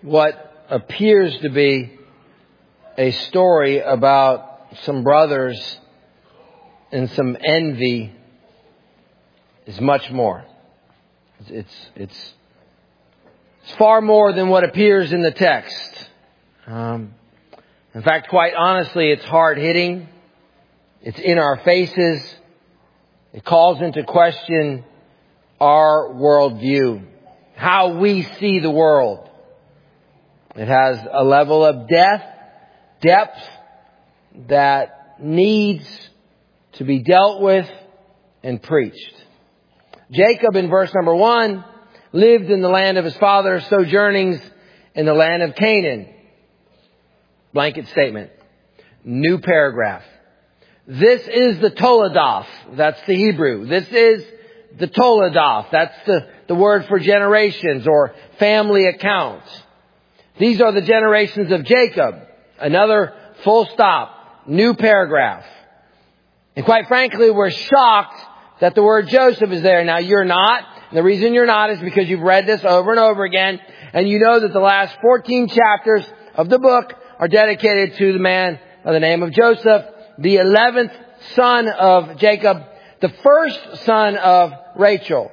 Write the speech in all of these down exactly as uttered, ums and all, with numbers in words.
what appears to be a story about some brothers and some envy is much more. It's, it's, it's, it's far more than what appears in the text. Um, in fact, quite honestly, it's hard-hitting. It's in our faces. It calls into question our worldview, how we see the world. It has a level of depth, depth that needs to be dealt with and preached. Jacob, in verse number one, lived in the land of his father, sojournings in the land of Canaan. Blanket statement. New paragraph. This is the Toledoth. That's the Hebrew. This is the Toledoth. That's the, the word for generations or family accounts. These are the generations of Jacob. Another full stop. New paragraph. And quite frankly, we're shocked that the word Joseph is there. Now, you're not. And the reason you're not is because you've read this over and over again. And you know that the last fourteen chapters of the book are dedicated to the man by the name of Joseph, the eleventh son of Jacob, the first son of Rachel.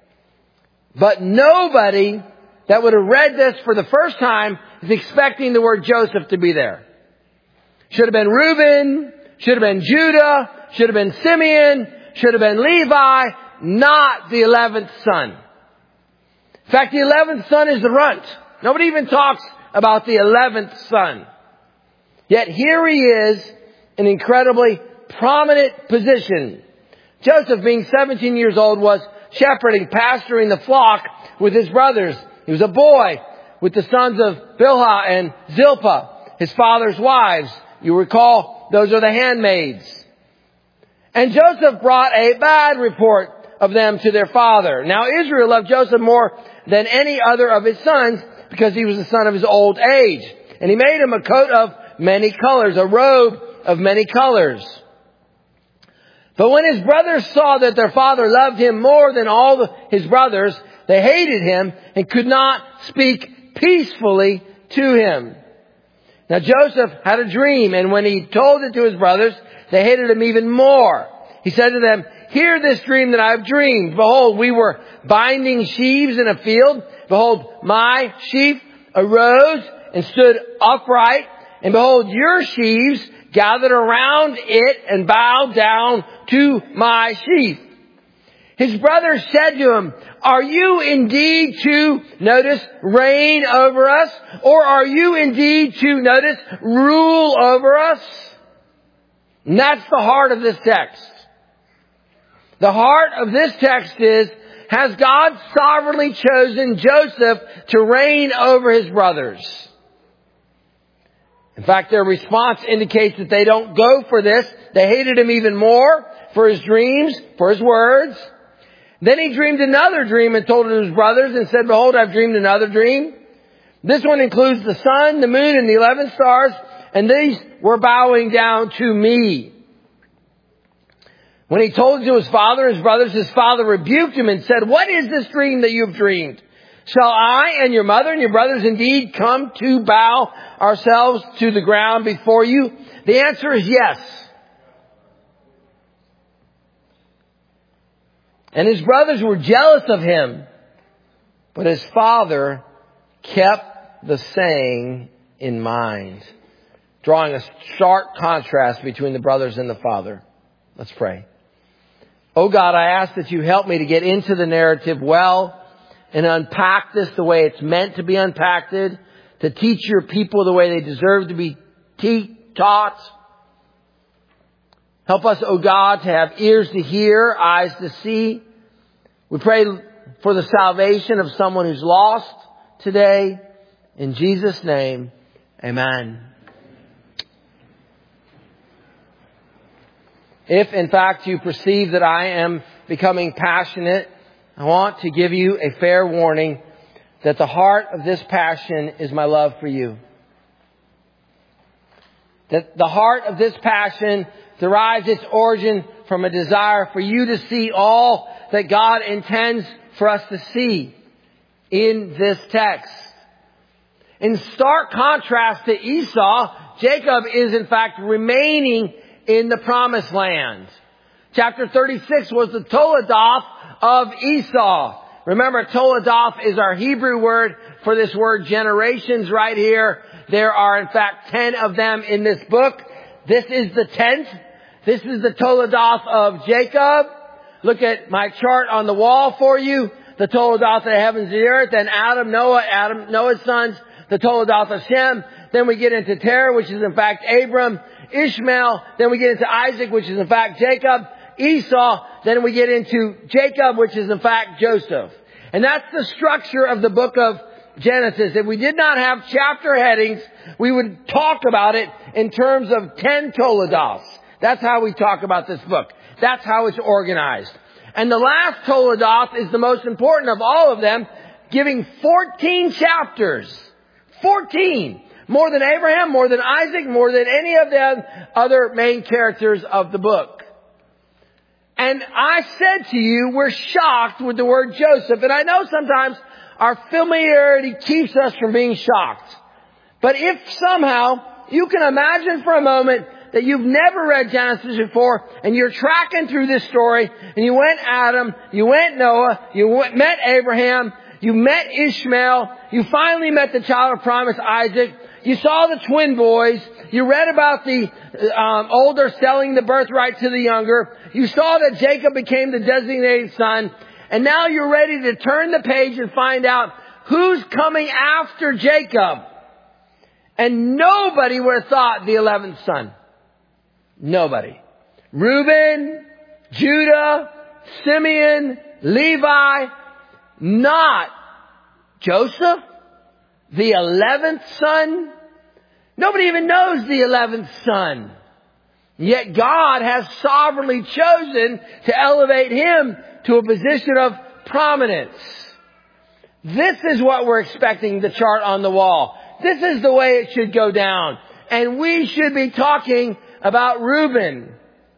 But nobody that would have read this for the first time is expecting the word Joseph to be there. Should have been Reuben, should have been Judah, should have been Simeon, should have been Levi, not the eleventh son. In fact, the eleventh son is the runt. Nobody even talks about the eleventh son. Yet here he is, an incredibly prominent position. Joseph, being seventeen years old, was shepherding, pasturing the flock with his brothers. He was a boy with the sons of Bilhah and Zilpah, his father's wives. You recall, those are the handmaids. And Joseph brought a bad report of them to their father. Now Israel loved Joseph more than any other of his sons because he was the son of his old age. And he made him a coat of many colors, a robe of many colors. But when his brothers saw that their father loved him more than all the, his brothers, they hated him and could not speak peacefully to him. Now Joseph had a dream, and when he told it to his brothers, they hated him even more. He said to them, "Hear this dream that I have dreamed. Behold, we were binding sheaves in a field. Behold, my sheaf arose and stood upright. And behold, your sheaves gathered around it and bowed down to my sheaf." His brothers said to him, "Are you indeed to," notice, "reign over us? Or are you indeed to," notice, "rule over us?" And that's the heart of this text. The heart of this text is, has God sovereignly chosen Joseph to reign over his brothers? In fact, their response indicates that they don't go for this. They hated him even more for his dreams, for his words. Then he dreamed another dream and told it to his brothers and said, "Behold, I've dreamed another dream. This one includes the sun, the moon, and the eleven stars, and these were bowing down to me." When he told it to his father and his brothers, his father rebuked him and said, "What is this dream that you have dreamed? Shall I and your mother and your brothers indeed come to bow ourselves to the ground before you?" The answer is yes. And his brothers were jealous of him, but his father kept the saying in mind, drawing a stark contrast between the brothers and the father. Let's pray. Oh God, I ask that you help me to get into the narrative well and unpack this the way it's meant to be unpacked, to teach your people the way they deserve to be te- taught. Help us, oh God, to have ears to hear, eyes to see. We pray for the salvation of someone who's lost today. In Jesus' name, amen. If, in fact, you perceive that I am becoming passionate, I want to give you a fair warning that the heart of this passion is my love for you. That the heart of this passion derives its origin from a desire for you to see all that God intends for us to see in this text. In stark contrast to Esau, Jacob is in fact remaining in the promised land. Chapter thirty-six was the Toledoth of Esau. Remember, Toledoth is our Hebrew word for this word generations right here. There are in fact ten of them in this book. This is the tenth. This is the Toledoth of Jacob. Look at my chart on the wall for you. The Toledoth of the heavens and the earth. Then Adam, Noah, Adam, Noah's sons. The Toledoth of Shem. Then we get into Terah, which is in fact Abram. Ishmael. Then we get into Isaac, which is in fact Jacob. Esau. Then we get into Jacob, which is in fact Joseph. And that's the structure of the book of Genesis. If we did not have chapter headings, we would talk about it in terms of ten Toledoths. That's how we talk about this book. That's how it's organized. And the last Toledoth is the most important of all of them, giving fourteen chapters. fourteen. More than Abraham, more than Isaac, more than any of the other main characters of the book. And I said to you, we're shocked with the word Joseph. And I know sometimes our familiarity keeps us from being shocked. But if somehow you can imagine for a moment that you've never read Genesis before and you're tracking through this story and you went Adam, you went Noah, you went, met Abraham, you met Ishmael, you finally met the child of promise Isaac, you saw the twin boys, you read about the um, older selling the birthright to the younger, you saw that Jacob became the designated son, and now you're ready to turn the page and find out who's coming after Jacob. And nobody would have thought the eleventh son. Nobody. Reuben, Judah, Simeon, Levi, not Joseph, the eleventh son. Nobody even knows the eleventh son. Yet God has sovereignly chosen to elevate him to a position of prominence. This is what we're expecting, the chart on the wall. This is the way it should go down. And we should be talking about Reuben.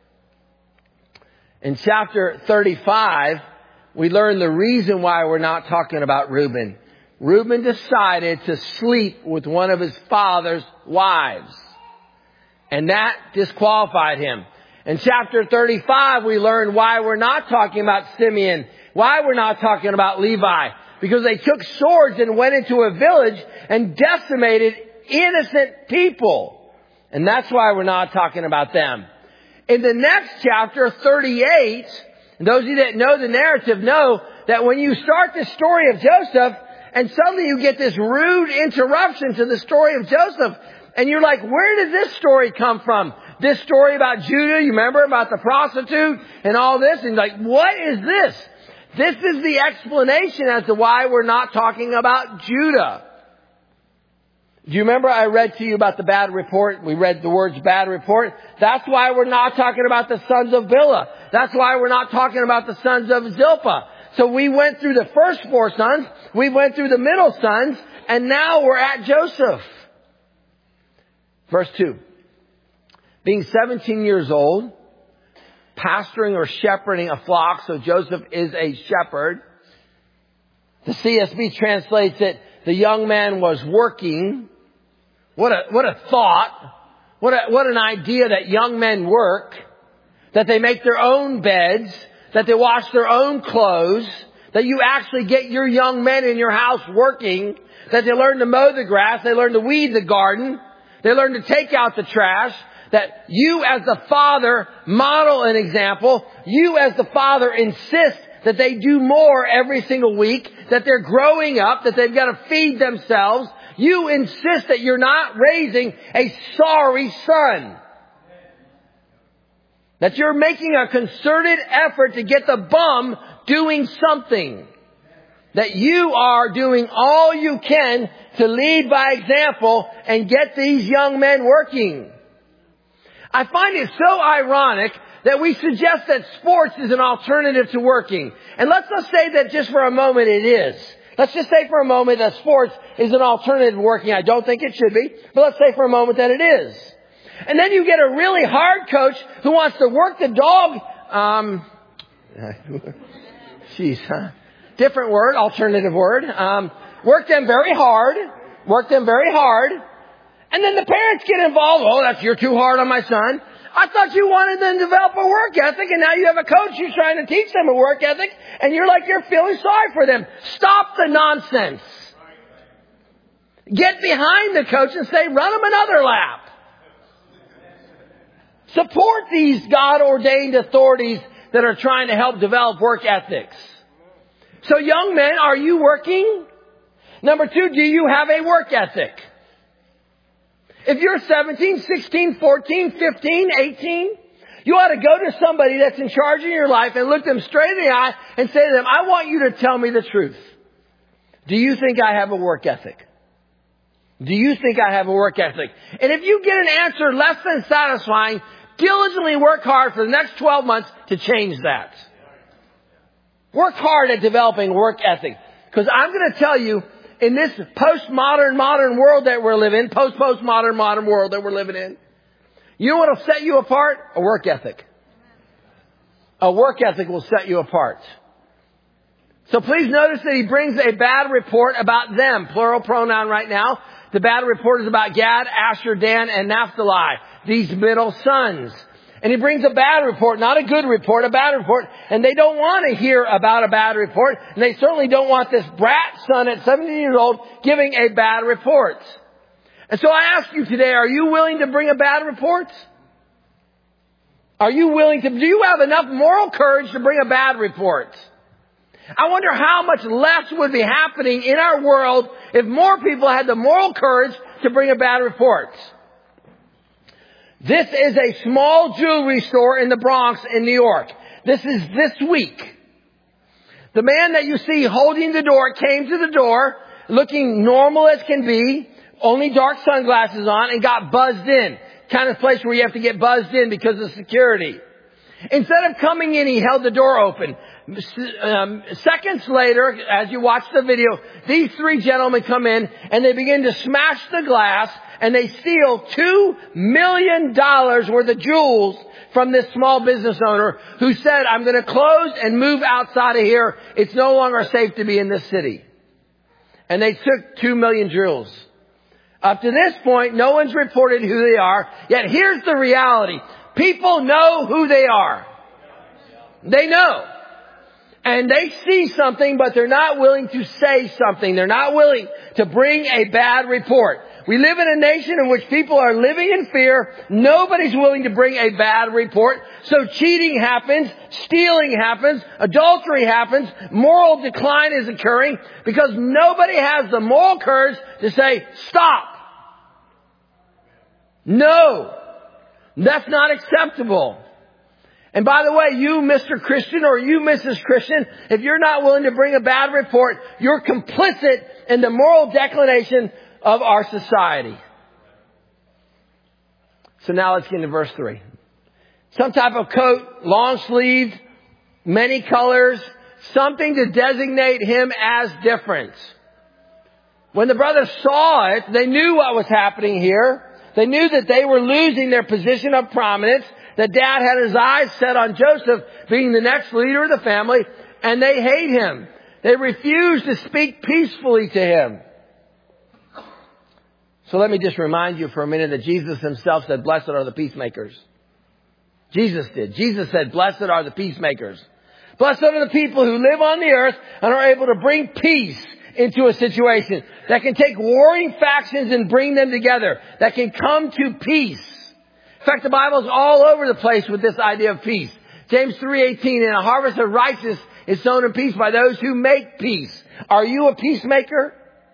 In chapter thirty-five, we learn the reason why we're not talking about Reuben. Reuben decided to sleep with one of his father's wives. And that disqualified him. In chapter thirty-five, we learn why we're not talking about Simeon. Why we're not talking about Levi. Because they took swords and went into a village and decimated innocent people. And that's why we're not talking about them. In the next chapter, thirty-eight, and those of you that know the narrative know that when you start the story of Joseph, and suddenly you get this rude interruption to the story of Joseph, and you're like, where did this story come from? This story about Judah, you remember about the prostitute and all this? And like, what is this? This is the explanation as to why we're not talking about Judah. Do you remember I read to you about the bad report? We read the words bad report. That's why we're not talking about the sons of Bilhah. That's why we're not talking about the sons of Zilpah. So we went through the first four sons. We went through the middle sons. And now we're at Joseph. Verse two. Being seventeen years old, pastoring or shepherding a flock. So Joseph is a shepherd. The C S B translates it, the young man was working. What a, what a thought. What a, what an idea that young men work. That they make their own beds. That they wash their own clothes. That you actually get your young men in your house working. That they learn to mow the grass. They learn to weed the garden. They learn to take out the trash. That you as the father model an example. You as the father insist that they do more every single week. That they're growing up. That they've got to feed themselves. You insist that you're not raising a sorry son. That you're making a concerted effort to get the bum doing something. That you are doing all you can to lead by example and get these young men working. I find it so ironic that we suggest that sports is an alternative to working. And let's just say that just for a moment it is. Let's just say for a moment that sports is an alternative to working. I don't think it should be, but let's say for a moment that it is. And then you get a really hard coach who wants to work the dog. Um, geez, huh? Different word, alternative word. Um, work them very hard work them very hard. And then the parents get involved. Oh, that's, you're too hard on my son. I thought you wanted them to develop a work ethic, and now you have a coach who's trying to teach them a work ethic, and you're like, you're feeling sorry for them. Stop the nonsense. Get behind the coach and say, run him another lap. Support these God-ordained authorities that are trying to help develop work ethics. So young men, are you working? Number two, do you have a work ethic? If you're seventeen, sixteen, fourteen, fifteen, eighteen, you ought to go to somebody that's in charge of your life and look them straight in the eye and say to them, I want you to tell me the truth. Do you think I have a work ethic? Do you think I have a work ethic? And if you get an answer less than satisfying, diligently work hard for the next twelve months to change that. Work hard at developing work ethic. Because I'm going to tell you, in this postmodern, modern world that we're living in, post-postmodern, modern world that we're living in, you know what will set you apart? A work ethic. A work ethic will set you apart. So please notice that he brings a bad report about them. Plural pronoun right now. The bad report is about Gad, Asher, Dan, and Naphtali. These middle sons. And he brings a bad report, not a good report, a bad report. And they don't want to hear about a bad report. And they certainly don't want this brat son at seventeen years old giving a bad report. And so I ask you today, are you willing to bring a bad report? Are you willing to, do you have enough moral courage to bring a bad report? I wonder how much less would be happening in our world if more people had the moral courage to bring a bad report. This is a small jewelry store in the Bronx in New York. This is this week. The man that you see holding the door came to the door looking normal as can be, only dark sunglasses on, and got buzzed in. Kind of place where you have to get buzzed in because of security. Instead of coming in, he held the door open. Um, seconds later, as you watch the video, these three gentlemen come in and they begin to smash the glass and they steal two million dollars worth of jewels from this small business owner who said, I'm going to close and move outside of here. It's no longer safe to be in this city. And they took two million jewels. Up to this point, no one's reported who they are. Yet here's the reality. People know who they are. They know. And they see something, but they're not willing to say something. They're not willing to bring a bad report. We live in a nation in which people are living in fear. Nobody's willing to bring a bad report. So cheating happens, stealing happens, adultery happens, moral decline is occurring because nobody has the moral courage to say, stop. No, that's not acceptable. And by the way, you, Mister Christian, or you, Missus Christian, if you're not willing to bring a bad report, you're complicit in the moral declination of our society. So now let's get into verse three. Some type of coat, long sleeved, many colors, something to designate him as different. When the brothers saw it, they knew what was happening here. They knew that they were losing their position of prominence. That dad had his eyes set on Joseph being the next leader of the family, and they hate him. They refuse to speak peacefully to him. So let me just remind you for a minute that Jesus himself said, blessed are the peacemakers. Jesus did. Jesus said, blessed are the peacemakers. Blessed are the people who live on the earth and are able to bring peace into a situation. That can take warring factions and bring them together. That can come to peace. In fact, the Bible's all over the place with this idea of peace. James three eighteen, and a harvest of righteousness is sown in peace by those who make peace. Are you a peacemaker?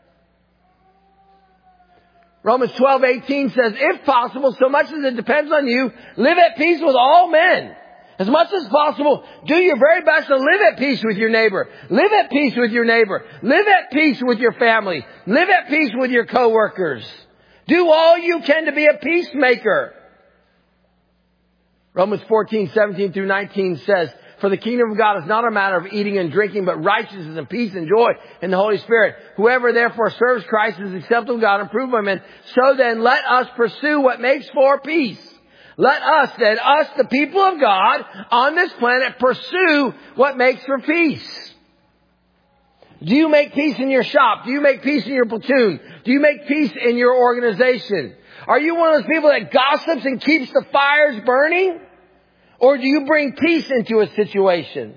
Romans twelve eighteen says, if possible, so much as it depends on you, live at peace with all men. As much as possible, do your very best to live at peace with your neighbor. Live at peace with your neighbor. Live at peace with your family. Live at peace with your coworkers. Do all you can to be a peacemaker. Romans fourteen, seventeen through nineteen says, for the kingdom of God is not a matter of eating and drinking, but righteousness and peace and joy in the Holy Spirit. Whoever therefore serves Christ is acceptable to God and approved by men. So then let us pursue what makes for peace. Let us, then, us, the people of God on this planet, pursue what makes for peace. Do you make peace in your shop? Do you make peace in your platoon? Do you make peace in your organization? Are you one of those people that gossips and keeps the fires burning? Or do you bring peace into a situation?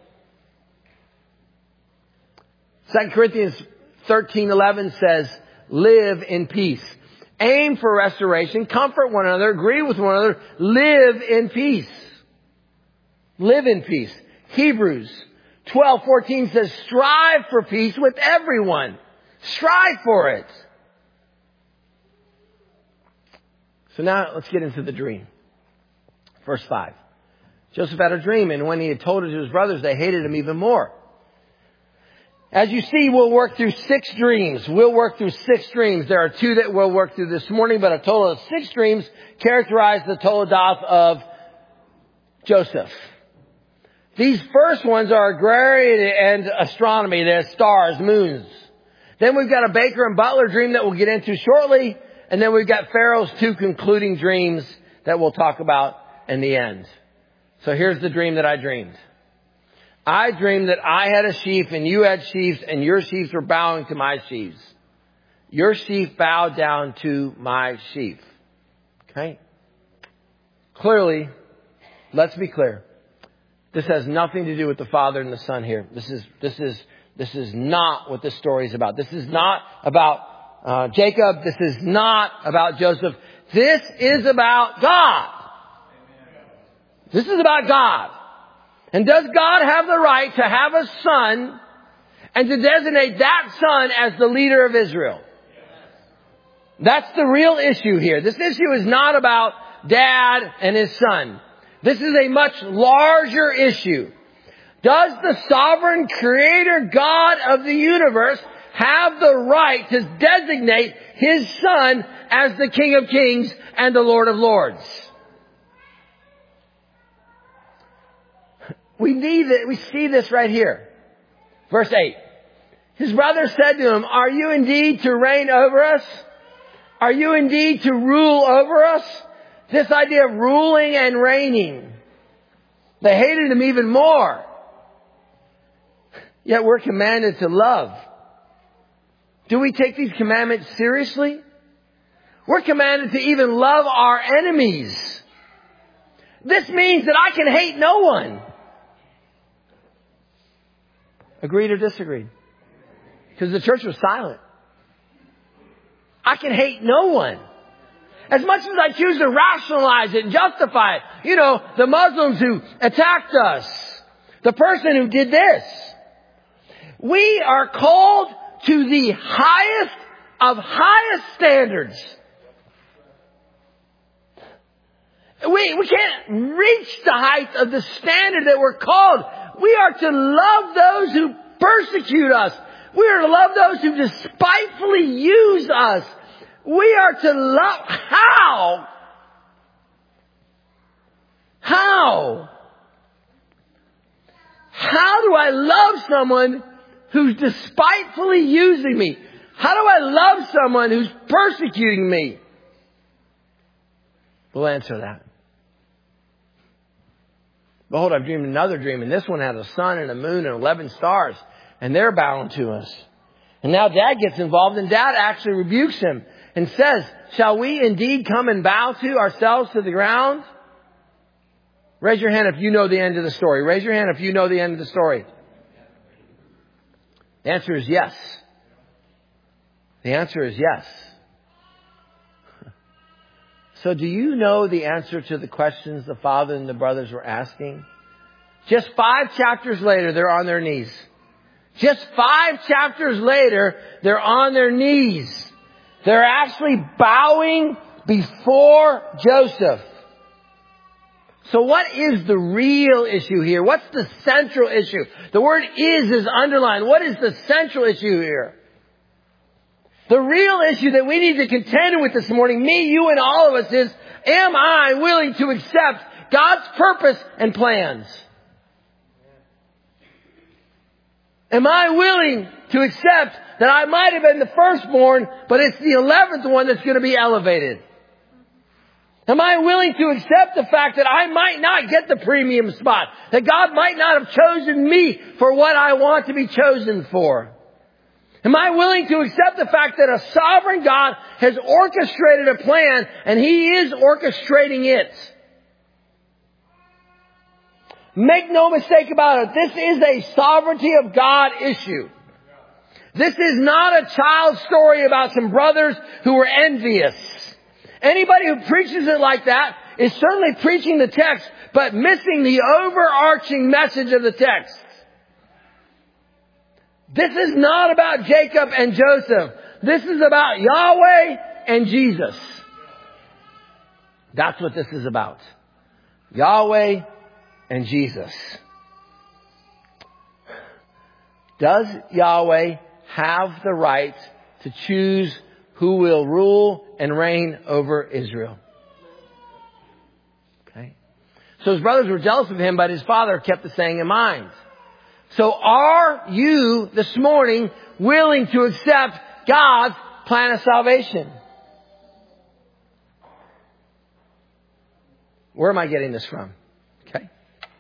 Second Corinthians thirteen eleven says, live in peace. Aim for restoration. Comfort one another. Agree with one another. Live in peace. Live in peace. Hebrews twelve fourteen says, strive for peace with everyone. Strive for it. So now let's get into the dream. Verse five. Joseph had a dream, and when he had told it to his brothers, they hated him even more. As you see, we'll work through six dreams. We'll work through six dreams. There are two that we'll work through this morning, but a total of six dreams characterize the Toledoth of Joseph. These first ones are agrarian and astronomy. They're stars, moons. Then we've got a baker and butler dream that we'll get into shortly. And then we've got Pharaoh's two concluding dreams that we'll talk about in the end. So here's the dream that I dreamed. I dreamed that I had a sheaf and you had sheaves and your sheaves were bowing to my sheaves. Your sheaf bowed down to my sheaf. Okay? Clearly, let's be clear. This has nothing to do with the Father and the Son here. This is, this is, this is not what this story is about. This is not about uh, Jacob. This is not about Joseph. This is about God. This is about God. And does God have the right to have a son and to designate that son as the leader of Israel? That's the real issue here. This issue is not about dad and his son. This is a much larger issue. Does the sovereign creator God of the universe have the right to designate his son as the King of Kings and the Lord of Lords? We need it. We see this right here. Verse eight. His brother said to him, are you indeed to reign over us? Are you indeed to rule over us? This idea of ruling and reigning. They hated him even more. Yet we're commanded to love. Do we take these commandments seriously? We're commanded to even love our enemies. This means that I can hate no one. Agreed or disagreed? Because the church was silent. I can hate no one. As much as I choose to rationalize it and justify it. You know, the Muslims who attacked us. The person who did this. We are called to the highest of highest standards. We, we can't reach the height of the standard that we're called. We are to love those who persecute us. We are to love those who despitefully use us. We are to love. How? How? How do I love someone who's despitefully using me? How do I love someone who's persecuting me? We'll answer that. Behold, I've dreamed another dream, and this one had a sun and a moon and eleven stars, and they're bound to us. And now Dad gets involved, and Dad actually rebukes him and says, shall we indeed come and bow to ourselves to the ground? Raise your hand if you know the end of the story. Raise your hand if you know the end of the story. The answer is yes. The answer is yes. So do you know the answer to the questions the father and the brothers were asking? Just five chapters later, they're on their knees. Just five chapters later, they're on their knees. They're actually bowing before Joseph. So what is the real issue here? What's the central issue? The word is is underlined. What is the central issue here? The real issue that we need to contend with this morning, me, you, and all of us, is, am I willing to accept God's purpose and plans? Am I willing to accept that I might have been the firstborn, but it's the eleventh one that's going to be elevated? Am I willing to accept the fact that I might not get the premium spot? That God might not have chosen me for what I want to be chosen for? Am I willing to accept the fact that a sovereign God has orchestrated a plan and He is orchestrating it? Make no mistake about it. This is a sovereignty of God issue. This is not a child story about some brothers who were envious. Anybody who preaches it like that is certainly preaching the text, but missing the overarching message of the text. This is not about Jacob and Joseph. This is about Yahweh and Jesus. That's what this is about. Yahweh and Jesus. Does Yahweh have the right to choose who will rule and reign over Israel? Okay. So his brothers were jealous of him, but his father kept the saying in mind. So are you this morning willing to accept God's plan of salvation? Where am I getting this from? Okay.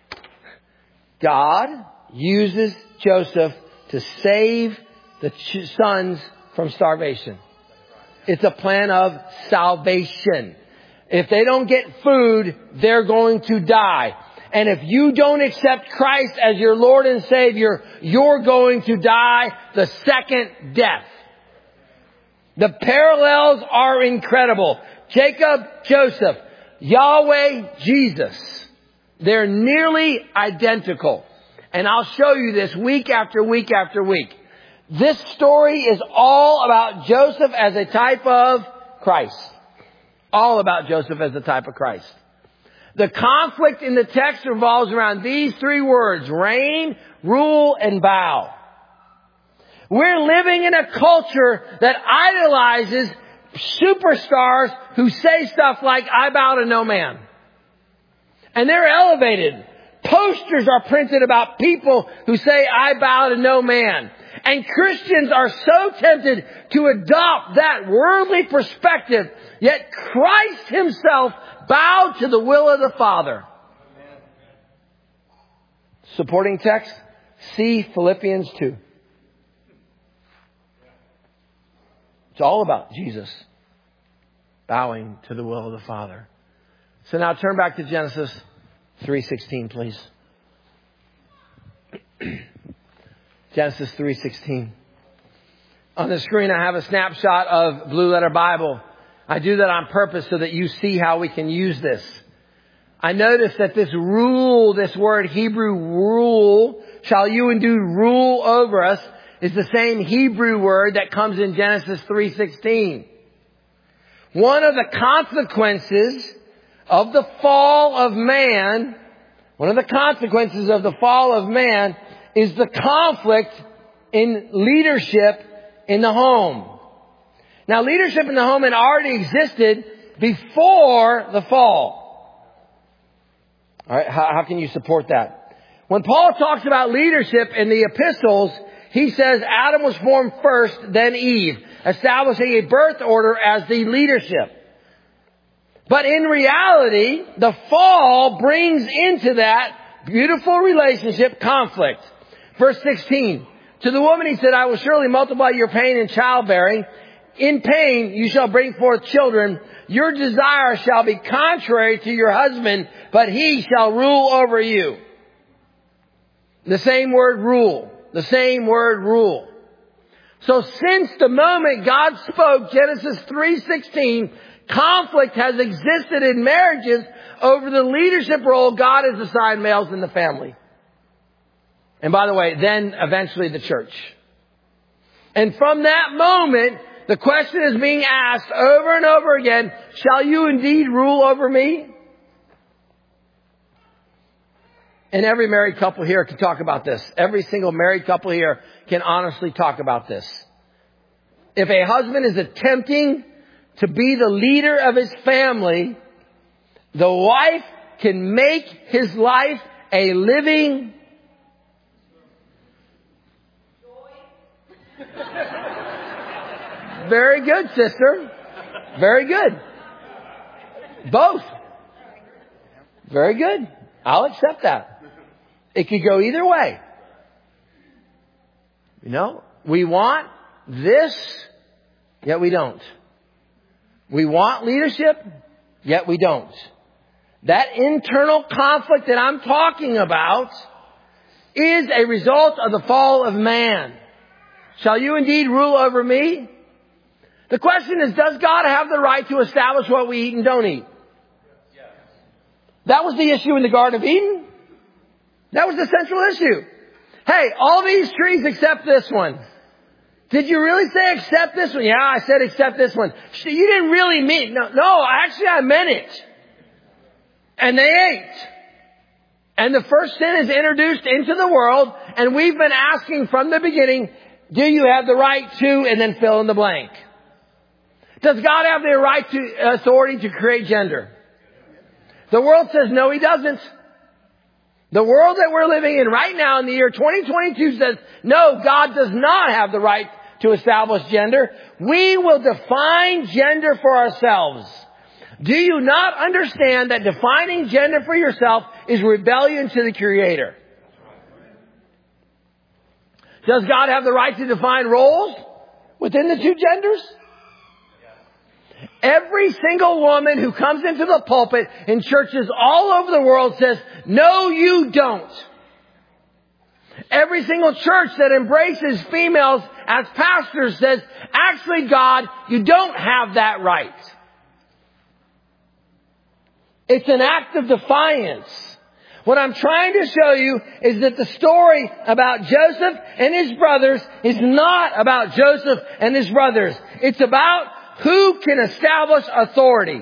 God uses Joseph to save the sons from starvation. It's a plan of salvation. If they don't get food, they're going to die. And if you don't accept Christ as your Lord and Savior, you're going to die the second death. The parallels are incredible. Jacob, Joseph, Yahweh, Jesus. They're nearly identical. And I'll show you this week after week after week. This story is all about Joseph as a type of Christ. All about Joseph as a type of Christ. The conflict in the text revolves around these three words: reign, rule, and bow. We're living in a culture that idolizes superstars who say stuff like, I bow to no man. And they're elevated. Posters are printed about people who say, I bow to no man. And Christians are so tempted to adopt that worldly perspective, yet Christ Himself bowed to the will of the Father. Amen. Supporting text, see Philippians two. It's all about Jesus bowing to the will of the Father. So now turn back to Genesis three sixteen, please. Genesis three sixteen. On the screen I have a snapshot of Blue Letter Bible. I do that on purpose so that you see how we can use this. I notice that this rule, this word Hebrew rule, shall you indeed rule over us, is the same Hebrew word that comes in Genesis three sixteen. One of the consequences of the fall of man, one of the consequences of the fall of man is the conflict in leadership in the home. Now, leadership in the home had already existed before the fall. All right, how, how can you support that? When Paul talks about leadership in the epistles, he says Adam was formed first, then Eve, establishing a birth order as the leadership. But in reality, the fall brings into that beautiful relationship conflict. Verse sixteen, to the woman he said, I will surely multiply your pain in childbearing. In pain you shall bring forth children. Your desire shall be contrary to your husband, but he shall rule over you. The same word rule. The same word rule. So since the moment God spoke Genesis three sixteen, conflict has existed in marriages over the leadership role God has assigned males in the family. And by the way, then eventually the church. And from that moment, the question is being asked over and over again, shall you indeed rule over me? And every married couple here can talk about this. Every single married couple here can honestly talk about this. If a husband is attempting to be the leader of his family, the wife can make his life a living Very good, sister. Very good. Both. Very good. I'll accept that. It could go either way. You know, we want this, yet we don't. We want leadership, yet we don't. That internal conflict that I'm talking about is a result of the fall of man. Shall you indeed rule over me? The question is, does God have the right to establish what we eat and don't eat? That was the issue in the Garden of Eden. That was the central issue. Hey, all these trees except this one. Did you really say except this one? Yeah, I said except this one. You didn't really mean, no, no, actually I meant it. And they ate. And the first sin is introduced into the world, and we've been asking from the beginning, do you have the right to, and then fill in the blank. Does God have the right to, authority to create gender? The world says no, He doesn't. The world that we're living in right now in the year twenty twenty-two says, no, God does not have the right to establish gender. We will define gender for ourselves. Do you not understand that defining gender for yourself is rebellion to the Creator? Does God have the right to define roles within the two genders? Every single woman who comes into the pulpit in churches all over the world says, no, you don't. Every single church that embraces females as pastors says, actually, God, you don't have that right. It's an act of defiance. What I'm trying to show you is that the story about Joseph and his brothers is not about Joseph and his brothers. It's about who can establish authority.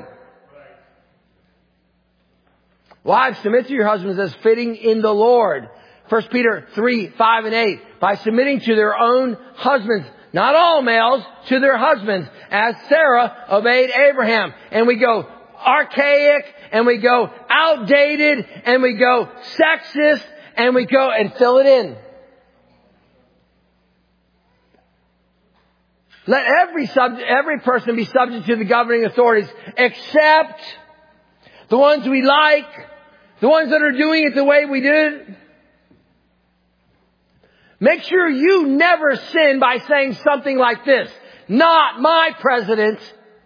Wives, submit to your husbands as fitting in the Lord. First Peter three, five, and eight. By submitting to their own husbands, not all males, to their husbands, as Sarah obeyed Abraham. And we go archaic, and we go outdated, and we go sexist, and we go and fill it in. Let every sub, every person be subject to the governing authorities, except the ones we like, the ones that are doing it the way we did it. Make sure you never sin by saying something like this: not my president.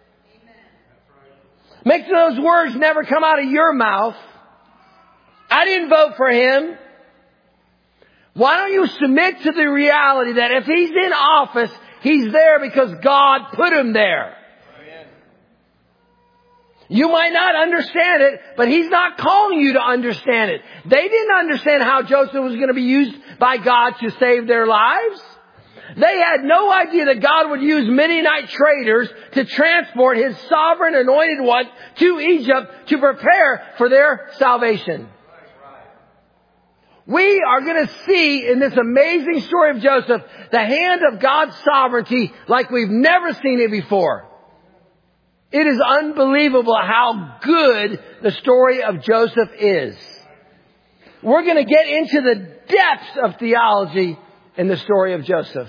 Make sure those words never come out of your mouth. I didn't vote for him. Why don't you submit to the reality that if he's in office, he's there because God put him there. You might not understand it, but He's not calling you to understand it. They didn't understand how Joseph was going to be used by God to save their lives. They had no idea that God would use Midianite traders to transport His sovereign anointed one to Egypt to prepare for their salvation. We are going to see in this amazing story of Joseph the hand of God's sovereignty like we've never seen it before. It is unbelievable how good the story of Joseph is. We're going to get into the depths of theology in the story of Joseph.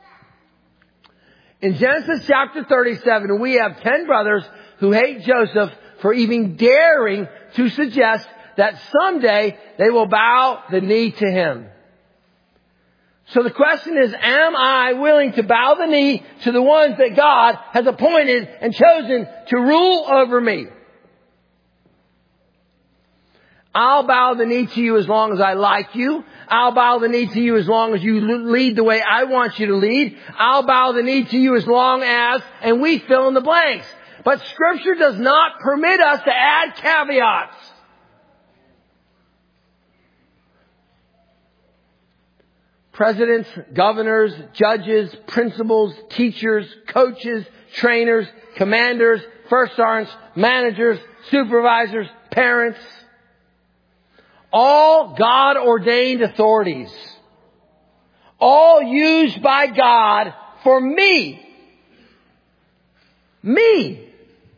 In Genesis chapter thirty-seven, we have ten brothers who hate Joseph for even daring to suggest that someday they will bow the knee to him. So the question is, am I willing to bow the knee to the ones that God has appointed and chosen to rule over me? I'll bow the knee to you as long as I like you. I'll bow the knee to you as long as you lead the way I want you to lead. I'll bow the knee to you as long as, and we fill in the blanks. But Scripture does not permit us to add caveats. Presidents, governors, judges, principals, teachers, coaches, trainers, commanders, first sergeants, managers, supervisors, parents. All God-ordained authorities. All used by God for me. Me.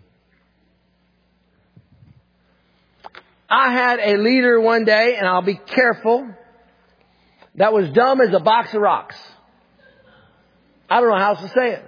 I had a leader one day, and I'll be careful, that was dumb as a box of rocks. I don't know how else to say it.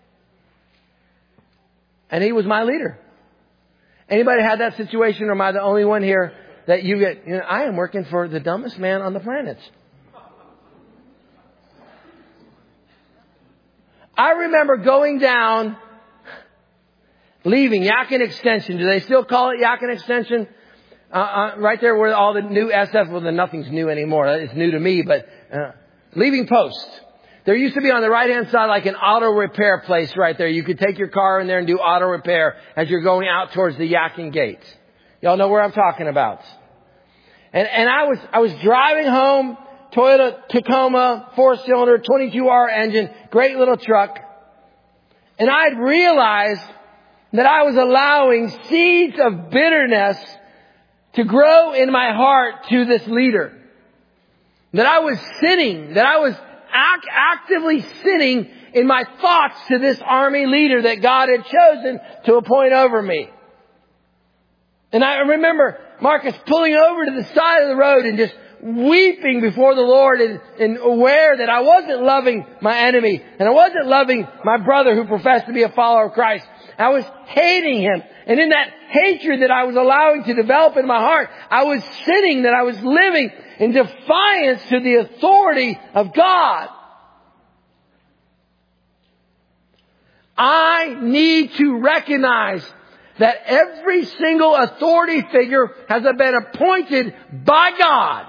And he was my leader. Anybody had that situation, or am I the only one here that you get, you know, I am working for the dumbest man on the planet. I remember going down, leaving Yakin Extension. Do they still call it Yakin Extension? Uh, uh, right there where all the new S F, well, then nothing's new anymore. It's new to me, but uh, leaving Post. There used to be on the right-hand side like an auto repair place right there. You could take your car in there and do auto repair as you're going out towards the Yakin Gate. Y'all know where I'm talking about. And, and I was, I was driving home, Toyota Tacoma, four-cylinder, twenty-two R engine, great little truck. And I'd realized that I was allowing seeds of bitterness to grow in my heart to this leader. That I was sinning, that I was act, actively sinning in my thoughts to this army leader that God had chosen to appoint over me. And I remember Marcus pulling over to the side of the road and just weeping before the Lord and, and aware that I wasn't loving my enemy and I wasn't loving my brother who professed to be a follower of Christ. I was hating him. And in that hatred that I was allowing to develop in my heart, I was sinning, that I was living in defiance to the authority of God. I need to recognize that every single authority figure has been appointed by God.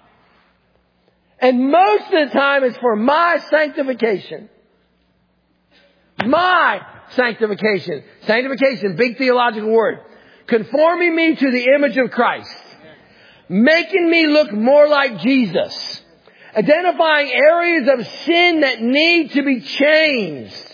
And most of the time it's for my sanctification. My sanctification. Sanctification, big theological word. Conforming me to the image of Christ. Making me look more like Jesus. Identifying areas of sin that need to be changed.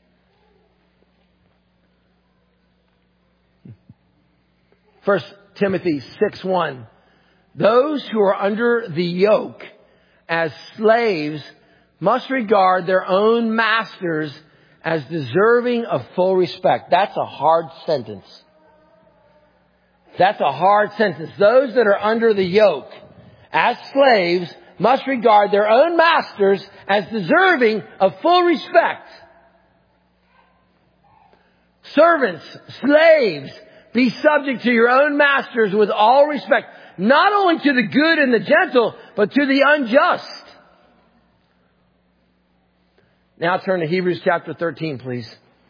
First Timothy six one. Those who are under the yoke as slaves must regard their own masters as deserving of full respect. That's a hard sentence. That's a hard sentence. Those that are under the yoke as slaves must regard their own masters as deserving of full respect. Servants, slaves, be subject to your own masters with all respect, not only to the good and the gentle, but to the unjust. Now turn to Hebrews chapter thirteen, please.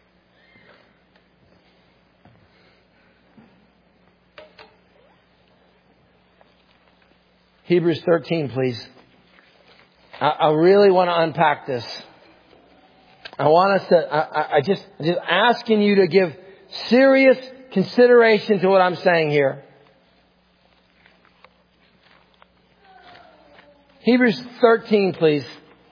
Hebrews thirteen, please. I, I really want to unpack this. I want us to, I, I just, I'm just asking you to give serious consideration to what I'm saying here. Hebrews thirteen, please.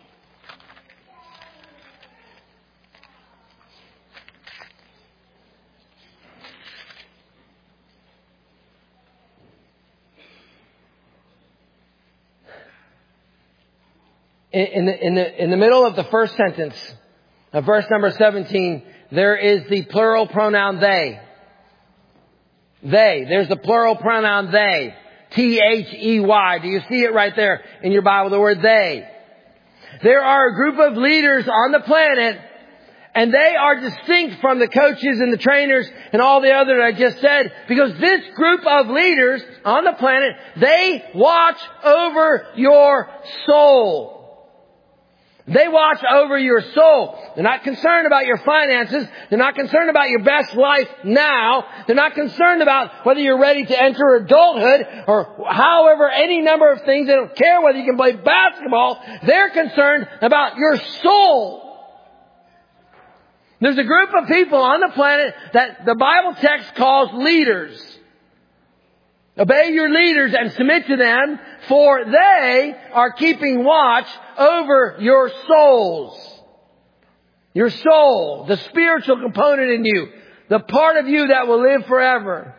In the, in the, in the middle of the first sentence of verse number seventeen, there is the plural pronoun they. They. There's the plural pronoun they. T H E Y. Do you see it right there in your Bible, the word they? There are a group of leaders on the planet, and they are distinct from the coaches and the trainers and all the other that I just said, because this group of leaders on the planet, they watch over your soul. They watch over your soul. They're not concerned about your finances. They're not concerned about your best life now. They're not concerned about whether you're ready to enter adulthood or however any number of things. They don't care whether you can play basketball. They're concerned about your soul. There's a group of people on the planet that the Bible text calls leaders. Obey your leaders and submit to them, for they are keeping watch over your souls. Your soul, the spiritual component in you, the part of you that will live forever.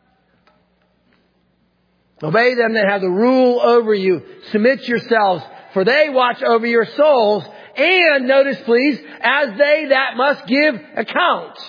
Obey them that have the rule over you. Submit yourselves, for they watch over your souls. And notice please, as they that must give account.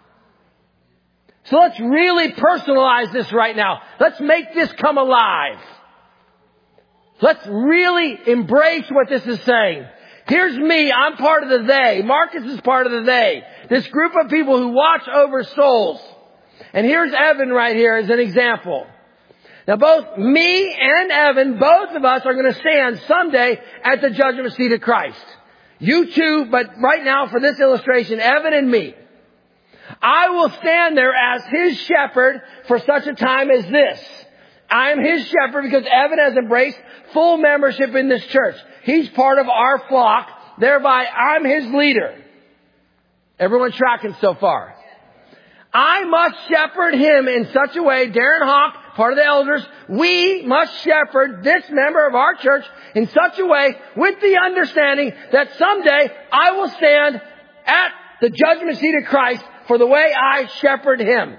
So let's really personalize this right now. Let's make this come alive. Let's really embrace what this is saying. Here's me. I'm part of the they. Marcus is part of the they. This group of people who watch over souls. And here's Evan right here as an example. Now both me and Evan, both of us are going to stand someday at the judgment seat of Christ. You two, but right now for this illustration, Evan and me, I will stand there as his shepherd for such a time as this. I'm his shepherd because Evan has embraced full membership in this church. He's part of our flock. Thereby, I'm his leader. Everyone tracking so far? I must shepherd him in such a way, Darren Hawk, part of the elders, we must shepherd this member of our church in such a way with the understanding that someday I will stand at the judgment seat of Christ for the way I shepherd him.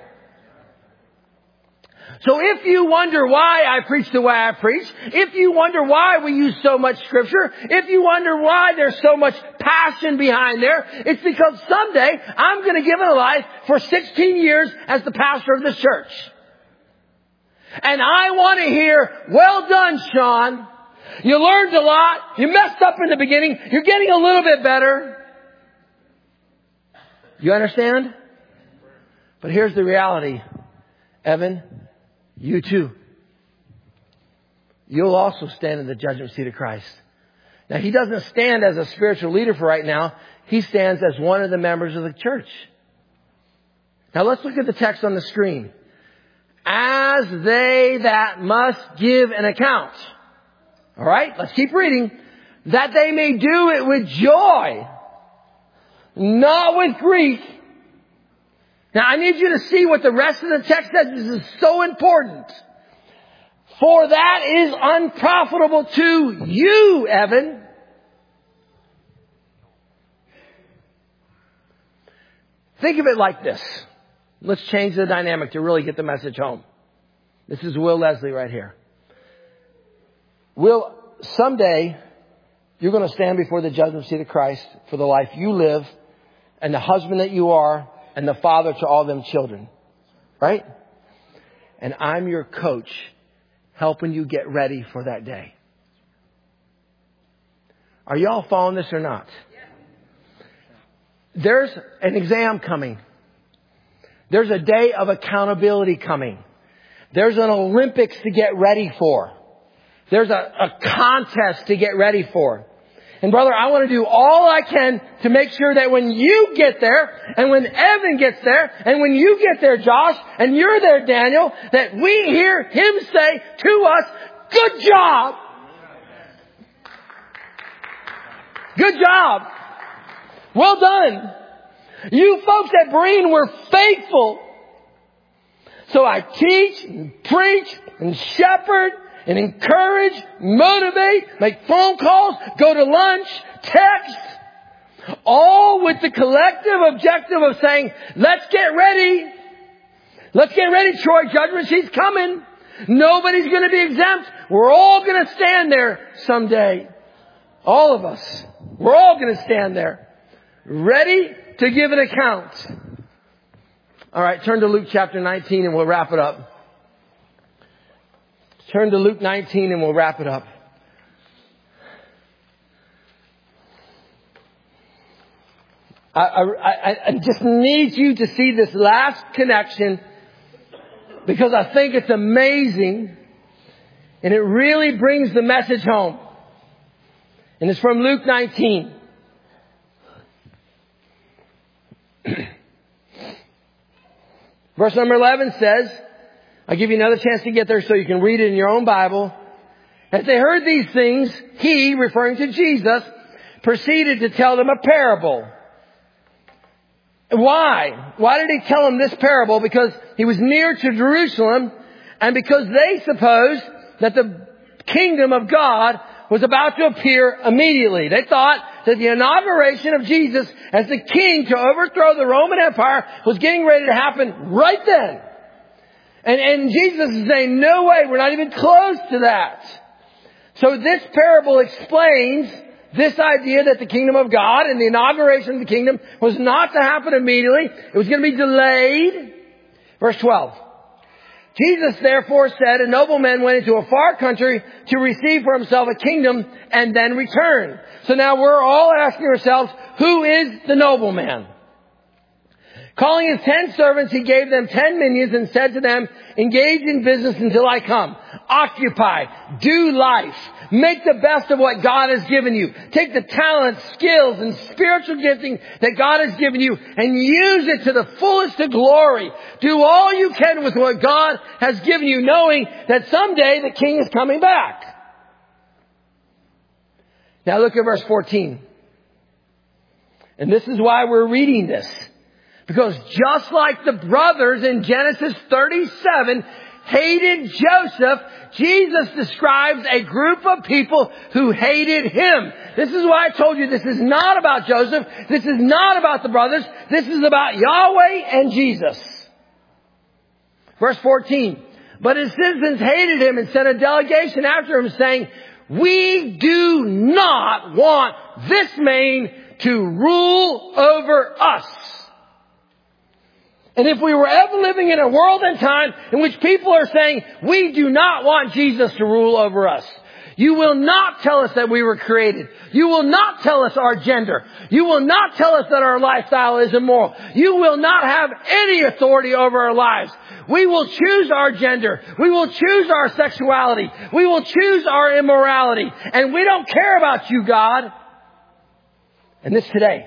So if you wonder why I preach the way I preach, if you wonder why we use so much scripture, if you wonder why there's so much passion behind there, it's because someday I'm going to give it a life for sixteen years as the pastor of this church. And I want to hear, well done, Sean. You learned a lot. You messed up in the beginning. You're getting a little bit better. You understand? But here's the reality, Evan. You too. You'll also stand in the judgment seat of Christ. Now, he doesn't stand as a spiritual leader for right now. He stands as one of the members of the church. Now, let's look at the text on the screen. As they that must give an account. All right, let's keep reading. That they may do it with joy, not with grief. Now, I need you to see what the rest of the text says. This is so important. For that is unprofitable to you, Evan. Think of it like this. Let's change the dynamic to really get the message home. This is Will Leslie right here. Will, someday you're going to stand before the judgment seat of Christ for the life you live and the husband that you are and the father to all them children. Right? And I'm your coach helping you get ready for that day. Are you all following this or not? There's an exam coming. There's a day of accountability coming. There's an Olympics to get ready for. There's a, a contest to get ready for. And brother, I want to do all I can to make sure that when you get there, and when Evan gets there, and when you get there, Josh, and you're there, Daniel, that we hear him say to us, good job. Good job. Well done. You folks at Berean were faithful. So I teach and preach and shepherd and encourage, motivate, make phone calls, go to lunch, text, all with the collective objective of saying, let's get ready. Let's get ready, Troy. Judgment seat's coming. Nobody's going to be exempt. We're all going to stand there someday. All of us. We're all going to stand there. Ready to give an account. All right, turn to Luke chapter nineteen and we'll wrap it up. Turn to Luke nineteen and we'll wrap it up. I, I, I just need you to see this last connection because I think it's amazing and it really brings the message home. And it's from Luke nineteen. Verse number eleven says, I'll give you another chance to get there so you can read it in your own Bible. As they heard these things, he, referring to Jesus, proceeded to tell them a parable. Why? Why did he tell them this parable? Because he was near to Jerusalem and because they supposed that the kingdom of God was about to appear immediately. They thought that the inauguration of Jesus as the king to overthrow the Roman Empire was getting ready to happen right then. And, and Jesus is saying, no way, we're not even close to that. So this parable explains this idea that the kingdom of God and the inauguration of the kingdom was not to happen immediately. It was going to be delayed. Verse twelve. Jesus therefore said, a nobleman went into a far country to receive for himself a kingdom and then return. So now we're all asking ourselves, who is the nobleman? Calling his ten servants, he gave them ten minions and said to them, engage in business until I come. Occupy. Do life. Make the best of what God has given you. Take the talents, skills, and spiritual gifting that God has given you and use it to the fullest of glory. Do all you can with what God has given you, knowing that someday the King is coming back. Now look at verse fourteen. And this is why we're reading this. Because just like the brothers in Genesis thirty-seven hated Joseph, Jesus describes a group of people who hated him. This is why I told you this is not about Joseph. This is not about the brothers. This is about Yahweh and Jesus. Verse fourteen. But his citizens hated him and sent a delegation after him saying, we do not want this man to rule over us. And if we were ever living in a world and time in which people are saying, we do not want Jesus to rule over us. You will not tell us that we were created. You will not tell us our gender. You will not tell us that our lifestyle is immoral. You will not have any authority over our lives. We will choose our gender. We will choose our sexuality. We will choose our immorality. And we don't care about you, God. And this today.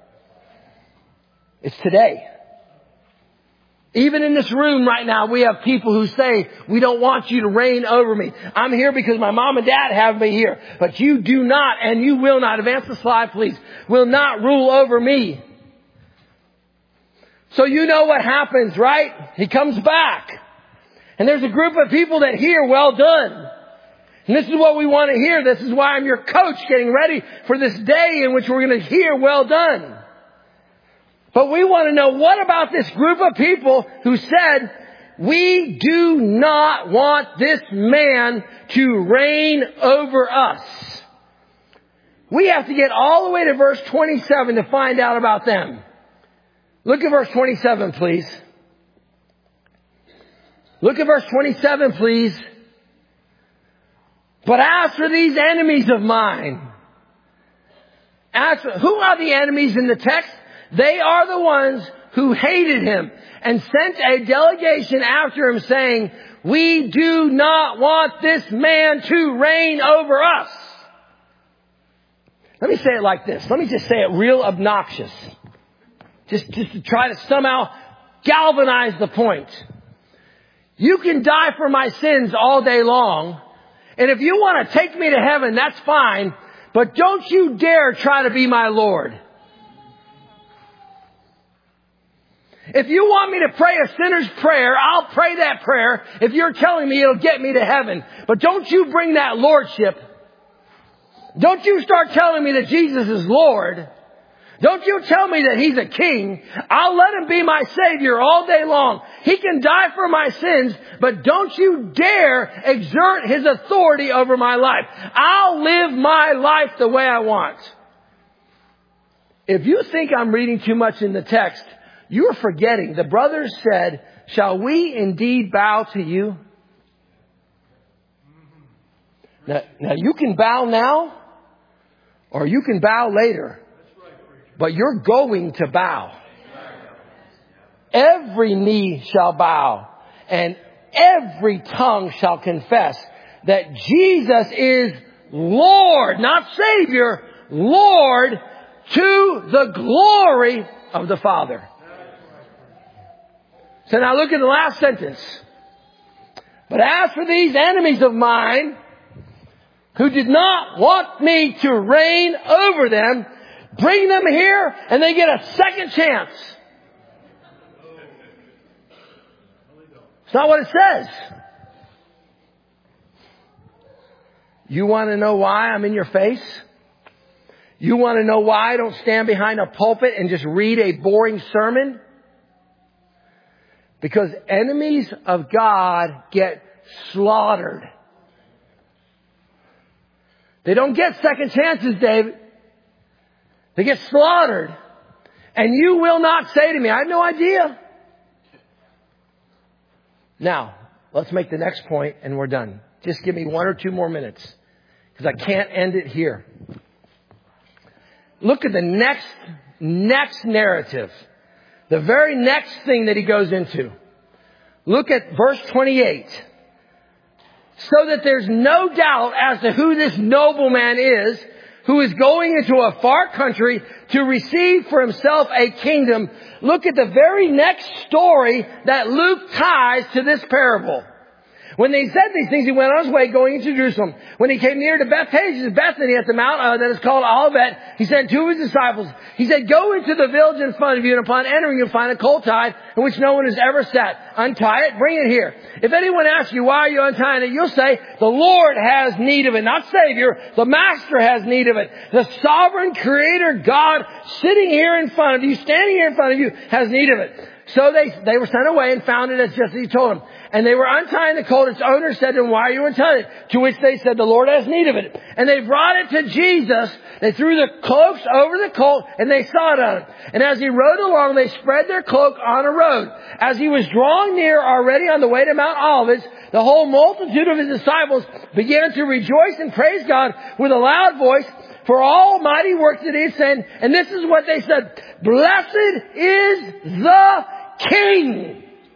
It's today. Even in this room right now, we have people who say, we don't want you to reign over me. I'm here because my mom and dad have me here. But you do not, and you will not, advance the slide please, will not rule over me. So you know what happens, right? He comes back. And there's a group of people that hear, well done. And this is what we want to hear. This is why I'm your coach getting ready for this day in which we're going to hear, well done. But we want to know, what about this group of people who said, we do not want this man to reign over us. We have to get all the way to verse twenty-seven to find out about them. Look at verse twenty-seven, please. Look at verse twenty-seven, please. But as for these enemies of mine, as for, who are the enemies in the text? They are the ones who hated him and sent a delegation after him saying, we do not want this man to reign over us. Let me say it like this. Let me just say it real obnoxious. Just, just to try to somehow galvanize the point. You can die for my sins all day long. And if you want to take me to heaven, that's fine. But don't you dare try to be my Lord. If you want me to pray a sinner's prayer, I'll pray that prayer if you're telling me it'll get me to heaven. But don't you bring that lordship. Don't you start telling me that Jesus is Lord. Don't you tell me that He's a king. I'll let Him be my Savior all day long. He can die for my sins, but don't you dare exert His authority over my life. I'll live my life the way I want. If you think I'm reading too much in the text, you're forgetting. The brothers said, shall we indeed bow to you? Now, now you can bow now or you can bow later. But you're going to bow. Every knee shall bow and every tongue shall confess that Jesus is Lord, not Savior, Lord, to the glory of the Father. So now look at the last sentence. But as for these enemies of mine who did not want me to reign over them, bring them here and they get a second chance. It's not what it says. You want to know why I'm in your face? You want to know why I don't stand behind a pulpit and just read a boring sermon? Because enemies of God get slaughtered. They don't get second chances, David. They get slaughtered. And you will not say to me, I have no idea. Now, let's make the next point and we're done. Just give me one or two more minutes. Because I can't end it here. Look at the next, next narrative. The very next thing that he goes into. Look at verse twenty-eight. so that there's no doubt as to who this nobleman is, who is going into a far country to receive for himself a kingdom. Look at the very next story that Luke ties to this parable. When they said these things, he went on his way going into Jerusalem. When he came near to Bethphage, Bethany at the mount uh, that is called Olivet, he sent two of his disciples. He said, go into the village in front of you, and upon entering you'll find a colt tied in which no one has ever sat. Untie it, bring it here. If anyone asks you, why are you untying it? You'll say, the Lord has need of it. Not Savior, the Master has need of it. The sovereign Creator God sitting here in front of you, standing here in front of you, has need of it. So they, they were sent away and found it as just as he told them. And they were untying the colt. Its owner said to them, why are you untying it? To which they said, the Lord has need of it. And they brought it to Jesus. They threw the cloaks over the colt and they sat on it. And as he rode along, they spread their cloak on a road. As he was drawing near already on the way to Mount Olivet, the whole multitude of his disciples began to rejoice and praise God with a loud voice for all mighty works that he had sent. And this is what they said, blessed is the King.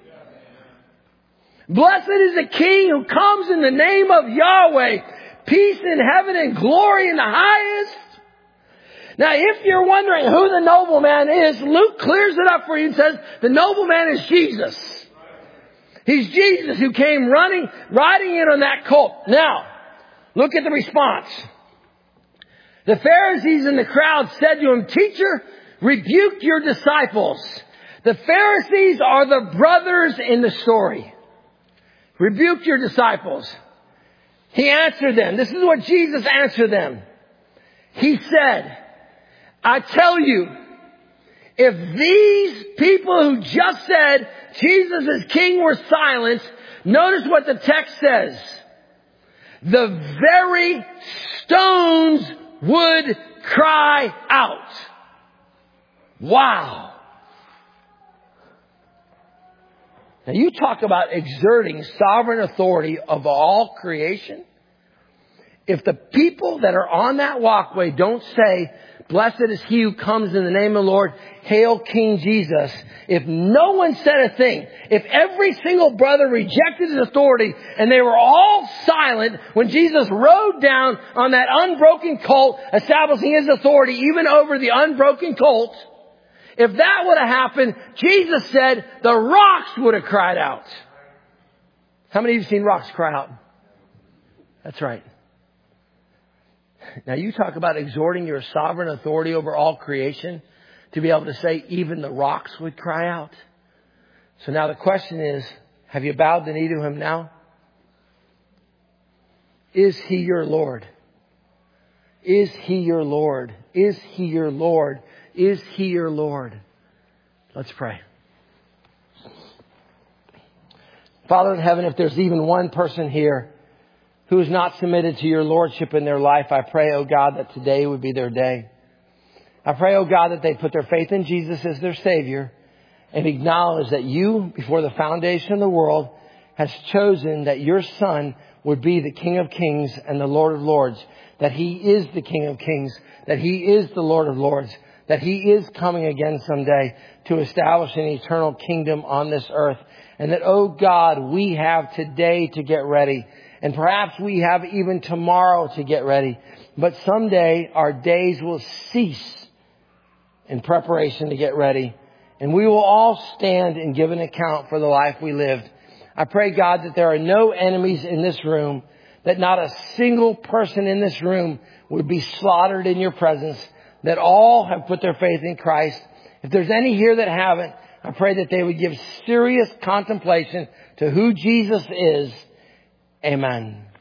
Blessed is the King who comes in the name of Yahweh. Peace in heaven and glory in the highest. Now, if you're wondering who the nobleman is, Luke clears it up for you and says the nobleman is Jesus. He's Jesus who came running, riding in on that colt. Now, look at the response. The Pharisees in the crowd said to him, Teacher, rebuke your disciples. The Pharisees are the brothers in the story. Rebuke your disciples. He answered them. This is what Jesus answered them. He said, I tell you, if these people who just said Jesus is King were silent, notice what the text says. The very stones would cry out. Wow. Now you talk about exerting sovereign authority of all creation. If the people that are on that walkway don't say, blessed is he who comes in the name of the Lord, hail King Jesus. If no one said a thing, if every single brother rejected his authority and they were all silent when Jesus rode down on that unbroken colt, establishing his authority even over the unbroken colt, if that would have happened, Jesus said the rocks would have cried out. How many of you have seen rocks cry out? That's right. Now you talk about exhorting your sovereign authority over all creation to be able to say even the rocks would cry out. So now the question is, have you bowed the knee to him now? Is he your Lord? Is he your Lord? Is he your Lord? Is he your Lord? Let's pray. Father in heaven, if there's even one person here who is not submitted to your lordship in their life, I pray, oh God, that today would be their day. I pray, oh God, that they put their faith in Jesus as their Savior and acknowledge that you, before the foundation of the world, has chosen that your Son would be the King of Kings and the Lord of Lords, that he is the King of Kings, that he is the Lord of Lords, that he is coming again someday to establish an eternal kingdom on this earth. And that, oh God, we have today to get ready. And perhaps we have even tomorrow to get ready. But someday our days will cease in preparation to get ready. And we will all stand and give an account for the life we lived. I pray, God, that there are no enemies in this room, that not a single person in this room would be slaughtered in your presence, that all have put their faith in Christ. If there's any here that haven't, I pray that they would give serious contemplation to who Jesus is. Amen.